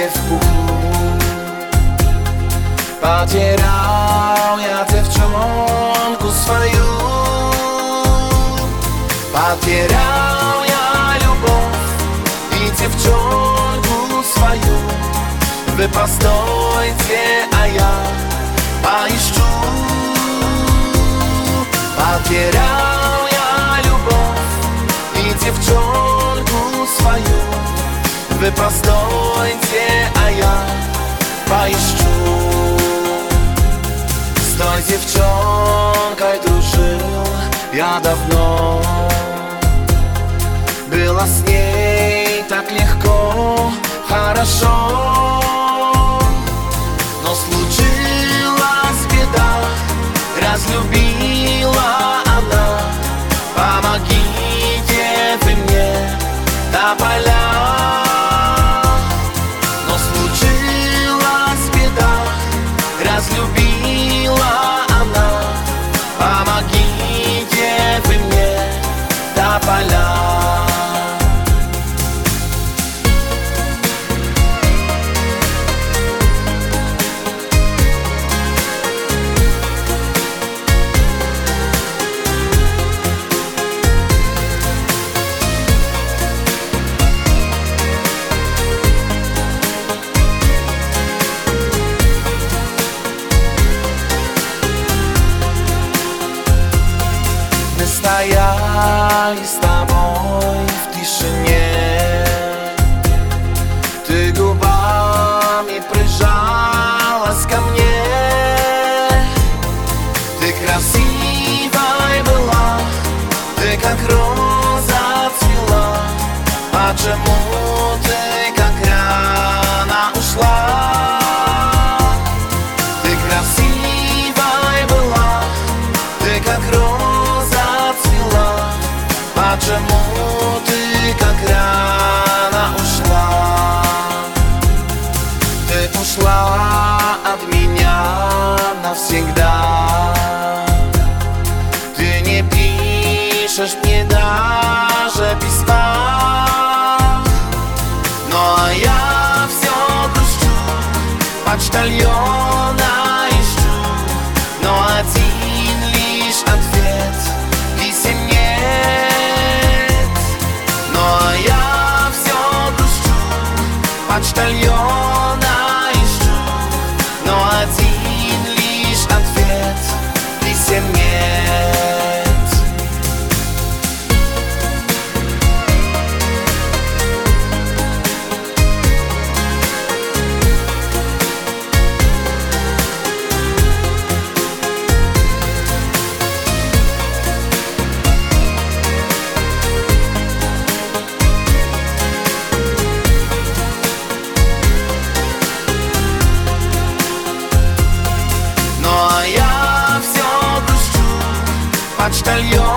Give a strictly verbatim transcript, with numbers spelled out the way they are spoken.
счастье в пуху. Потерял я девчонку свою, потерял я любовь и девчонку свою. Вы постойте, а я поищу. Потерял я любовь и девчонку свою. Вы постойте, а я поищу. С той девчонкой дружил я давно. Было с ней так легко, хорошо. Но случилась беда, разлюбила она. Помогите вы мне, тополя. Но случилась беда, разлюбила она. Помогите вы мне, тополя. Стояли с тобой в тишине. Ты губами прижалась ко мне. Ты красивой была, ты как роза цвела. Почему ты как рано ушла? Ты красивой была, ты как роза. Почему ты как рано ушла? Ты ушла от меня навсегда. Ты не пишешь мне даже письма. Но я все грущу, почтальона ищу. Но один лишь ответ писем нет. Почтальона ищу, но один лишь ответ писем нет. Почтальон